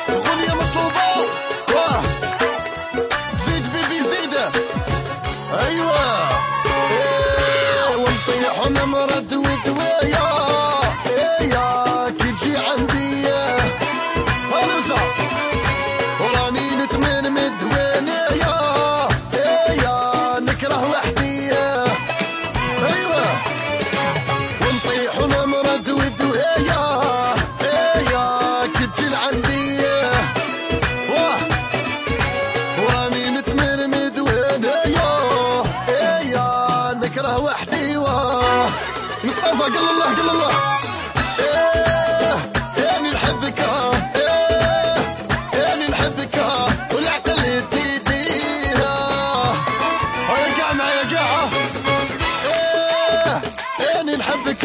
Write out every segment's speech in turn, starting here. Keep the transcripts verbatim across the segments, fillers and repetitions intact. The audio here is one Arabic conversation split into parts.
أغنية مطلوبة. واه زيد بيبي زيد. أيوة إيه ونطيح ونمرد ودوية. إيه كي تجي عندي هرزة وراني نتمنمد وينيا. إيه نكره وحدي. أيوة ونطيح ونمرد ودوية. إيه كي تجي لعندي واه وراني نتمنمد وينيا. إيه نكره وحدي. واه مصطفى قل الله قل الله. إيه إني نحبك. إيه إني نحبك والعقل تديها. هيا قاع معايا قاع. إيه إني نحبك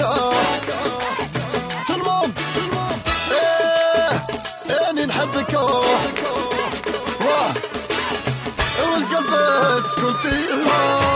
تلمام. إيه إني نحبك واه والقلب سكنتيها.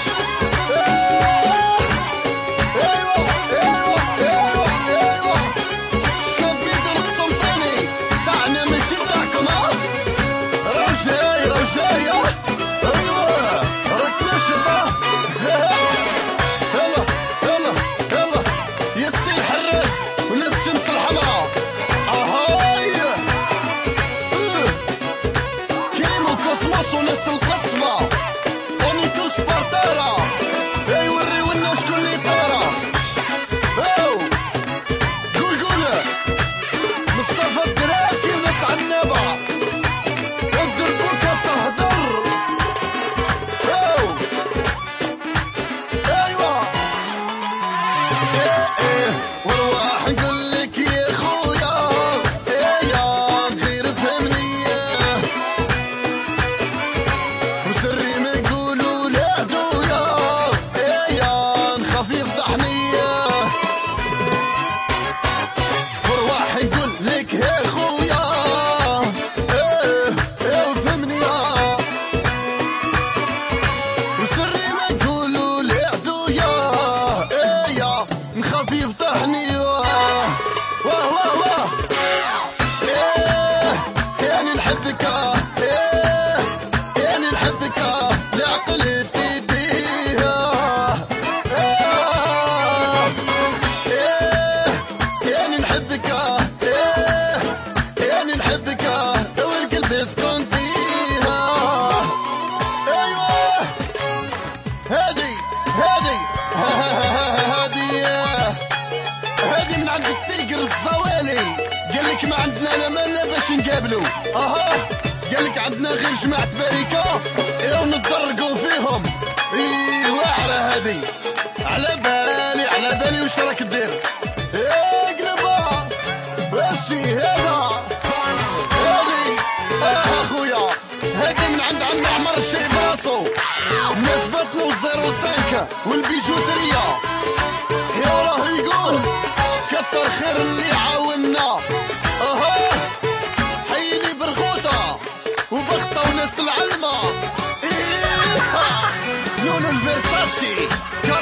وناس القسمة أونيتو سبارتارا. اي وريو لنا شكون اللي طارا. او قول قول مصطفى الدراكي وناس عنابة الدربوكة تهدر. او ايوا ايه ايه ورواح نقولك يا خويا. ايه يا غير فهمني سري ما يقولوا لا دويا. ايه يا نخاف يفضحني وارواح يقول لك يا خويا. ايه ايه وفهمني وسري ما يقولوا لا دويا. ايه يا نخاف يفضحني. واه واه واه ايه يعني نحبك. هادي هادي هادي هادي من عند التيجر الزوالي. قالك ما عندنا لا مالنا باش نقابلو. اها قالك عندنا غير جماعة بركة ايوا نتدرقو فيهم. ايه واعرة هادي على بالي على بالي وش راك دير. ايه قلبها باشي هذا هادي. اه اخويا هادي من عند عم عمر الشي براسو. الناس بطنو زيرو سانكا والبيجوترية. يا راه يقول كتر خير اللي عاونا. اها حيلي برغوطة وبخطة وناس العلمة. ايه لولو الفيرساتشي